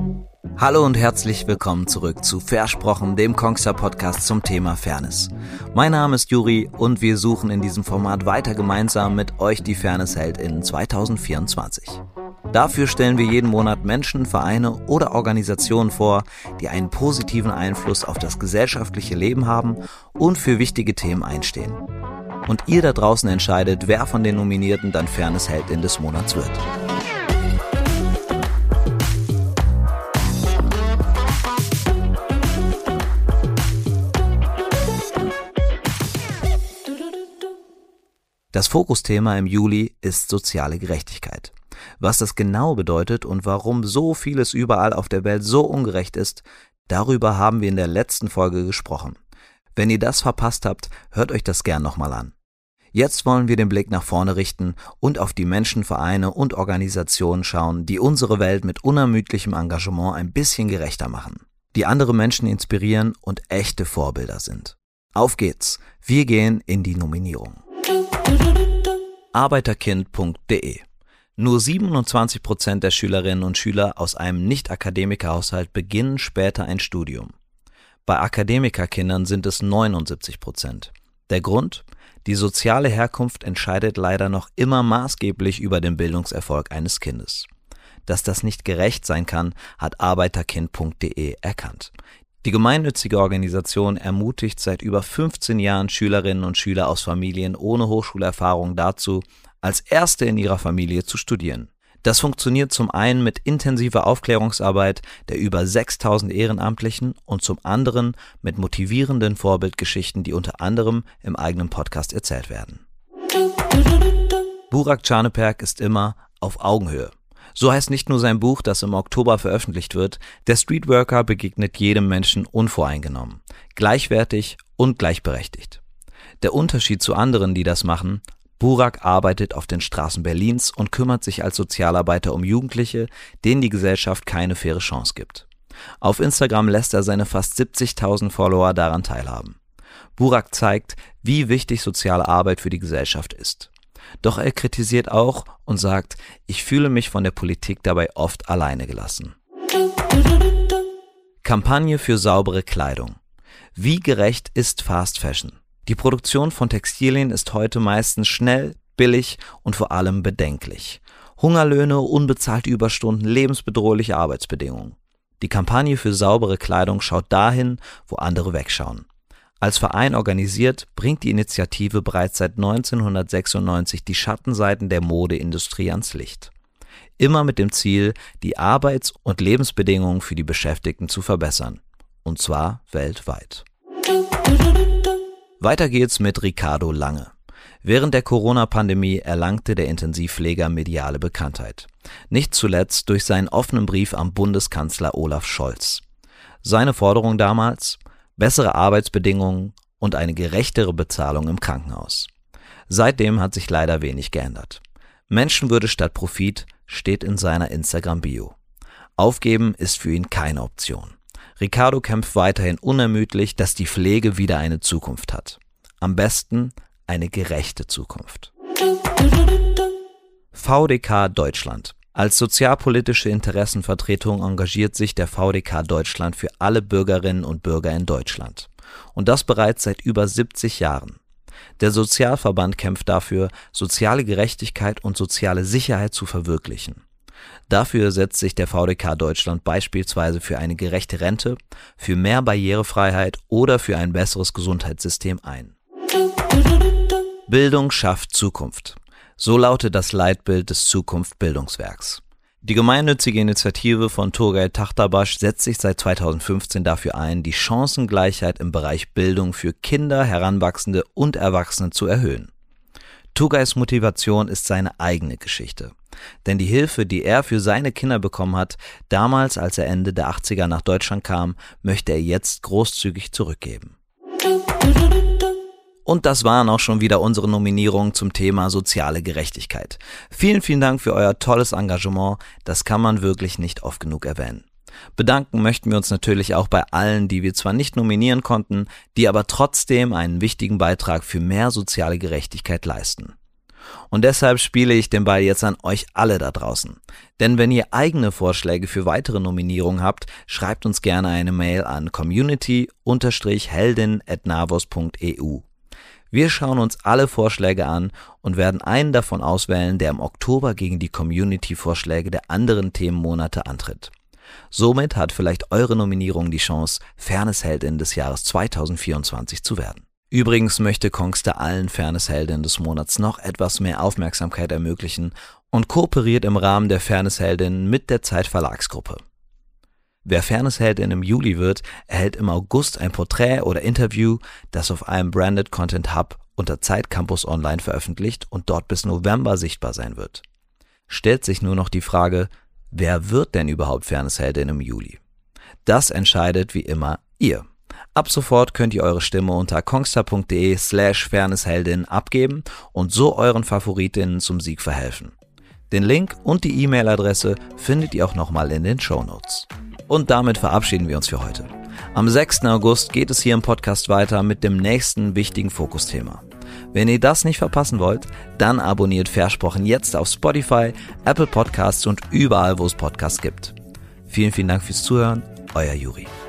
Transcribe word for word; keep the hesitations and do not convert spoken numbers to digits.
Hallo und herzlich willkommen zurück zu Versprochen, dem Kongstar-Podcast zum Thema Fairness. Mein Name ist Juri und wir suchen in diesem Format weiter gemeinsam mit euch die Fairness-HeldInnen zwanzig vierundzwanzig. Dafür stellen wir jeden Monat Menschen, Vereine oder Organisationen vor, die einen positiven Einfluss auf das gesellschaftliche Leben haben und für wichtige Themen einstehen. Und ihr da draußen entscheidet, wer von den Nominierten dann Fairness-Heldin des Monats wird. Das Fokusthema im Juli ist soziale Gerechtigkeit. Was das genau bedeutet und warum so vieles überall auf der Welt so ungerecht ist, darüber haben wir in der letzten Folge gesprochen. Wenn ihr das verpasst habt, hört euch das gern nochmal an. Jetzt wollen wir den Blick nach vorne richten und auf die Menschen, Vereine und Organisationen schauen, die unsere Welt mit unermüdlichem Engagement ein bisschen gerechter machen, die andere Menschen inspirieren und echte Vorbilder sind. Auf geht's, wir gehen in die Nominierung. Arbeiterkind punkt de. Nur siebenundzwanzig Prozent der Schülerinnen und Schüler aus einem Nicht-Akademiker-Haushalt beginnen später ein Studium. Bei Akademikerkindern sind es neunundsiebzig Prozent. Der Grund? Die soziale Herkunft entscheidet leider noch immer maßgeblich über den Bildungserfolg eines Kindes. Dass das nicht gerecht sein kann, hat Arbeiterkind punkt de erkannt. Die gemeinnützige Organisation ermutigt seit über fünfzehn Jahren Schülerinnen und Schüler aus Familien ohne Hochschulerfahrung dazu, als Erste in ihrer Familie zu studieren. Das funktioniert zum einen mit intensiver Aufklärungsarbeit der über sechstausend Ehrenamtlichen und zum anderen mit motivierenden Vorbildgeschichten, die unter anderem im eigenen Podcast erzählt werden. Burak Canıperk ist immer auf Augenhöhe. So heißt nicht nur sein Buch, das im Oktober veröffentlicht wird. Der Streetworker begegnet jedem Menschen unvoreingenommen, gleichwertig und gleichberechtigt. Der Unterschied zu anderen, die das machen: Burak arbeitet auf den Straßen Berlins und kümmert sich als Sozialarbeiter um Jugendliche, denen die Gesellschaft keine faire Chance gibt. Auf Instagram lässt er seine fast siebzigtausend Follower daran teilhaben. Burak zeigt, wie wichtig soziale Arbeit für die Gesellschaft ist. Doch er kritisiert auch und sagt, ich fühle mich von der Politik dabei oft alleine gelassen. Kampagne für saubere Kleidung. Wie gerecht ist Fast Fashion? Die Produktion von Textilien ist heute meistens schnell, billig und vor allem bedenklich. Hungerlöhne, unbezahlte Überstunden, lebensbedrohliche Arbeitsbedingungen. Die Kampagne für saubere Kleidung schaut dahin, wo andere wegschauen. Als Verein organisiert, bringt die Initiative bereits seit neunzehnhundertsechsundneunzig die Schattenseiten der Modeindustrie ans Licht. Immer mit dem Ziel, die Arbeits- und Lebensbedingungen für die Beschäftigten zu verbessern. Und zwar weltweit. Weiter geht's mit Ricardo Lange. Während der Corona-Pandemie erlangte der Intensivpfleger mediale Bekanntheit. Nicht zuletzt durch seinen offenen Brief am Bundeskanzler Olaf Scholz. Seine Forderung damals: bessere Arbeitsbedingungen und eine gerechtere Bezahlung im Krankenhaus. Seitdem hat sich leider wenig geändert. Menschenwürde statt Profit steht in seiner Instagram-Bio. Aufgeben ist für ihn keine Option. Ricardo kämpft weiterhin unermüdlich, dass die Pflege wieder eine Zukunft hat. Am besten eine gerechte Zukunft. V D K Deutschland. Als sozialpolitische Interessenvertretung engagiert sich der V D K Deutschland für alle Bürgerinnen und Bürger in Deutschland. Und das bereits seit über siebzig Jahren. Der Sozialverband kämpft dafür, soziale Gerechtigkeit und soziale Sicherheit zu verwirklichen. Dafür setzt sich der V D K Deutschland beispielsweise für eine gerechte Rente, für mehr Barrierefreiheit oder für ein besseres Gesundheitssystem ein. Bildung schafft Zukunft. So lautet das Leitbild des Zukunft-Bildungswerks. Die gemeinnützige Initiative von Turgay Taktabaş setzt sich seit zweitausendfünfzehn dafür ein, die Chancengleichheit im Bereich Bildung für Kinder, Heranwachsende und Erwachsene zu erhöhen. Turgays Motivation ist seine eigene Geschichte. Denn die Hilfe, die er für seine Kinder bekommen hat, damals, als er Ende der achtziger nach Deutschland kam, möchte er jetzt großzügig zurückgeben. Und das waren auch schon wieder unsere Nominierungen zum Thema soziale Gerechtigkeit. Vielen, vielen Dank für euer tolles Engagement, das kann man wirklich nicht oft genug erwähnen. Bedanken möchten wir uns natürlich auch bei allen, die wir zwar nicht nominieren konnten, die aber trotzdem einen wichtigen Beitrag für mehr soziale Gerechtigkeit leisten. Und deshalb spiele ich den Ball jetzt an euch alle da draußen. Denn wenn ihr eigene Vorschläge für weitere Nominierungen habt, schreibt uns gerne eine Mail an community heldin at navos punkt e u. Wir schauen uns alle Vorschläge an und werden einen davon auswählen, der im Oktober gegen die Community-Vorschläge der anderen Themenmonate antritt. Somit hat vielleicht eure Nominierung die Chance, Fairness-Heldin des Jahres zweitausendvierundzwanzig zu werden. Übrigens möchte Kongster allen Fairness-Heldinnen des Monats noch etwas mehr Aufmerksamkeit ermöglichen und kooperiert im Rahmen der Fairness-Heldinnen mit der Zeit Verlagsgruppe. Wer Fairness-Heldin im Juli wird, erhält im August ein Porträt oder Interview, das auf einem Branded Content Hub unter Zeit Campus Online veröffentlicht und dort bis November sichtbar sein wird. Stellt sich nur noch die Frage, wer wird denn überhaupt Fairness-Heldin im Juli? Das entscheidet wie immer ihr. Ab sofort könnt ihr eure Stimme unter kongster.de slash Fairness-Heldin abgeben und so euren Favoritinnen zum Sieg verhelfen. Den Link und die E-Mail-Adresse findet ihr auch nochmal in den Shownotes. Und damit verabschieden wir uns für heute. Am sechsten August geht es hier im Podcast weiter mit dem nächsten wichtigen Fokusthema. Wenn ihr das nicht verpassen wollt, dann abonniert Versprochen jetzt auf Spotify, Apple Podcasts und überall, wo es Podcasts gibt. Vielen, vielen Dank fürs Zuhören, euer Juri.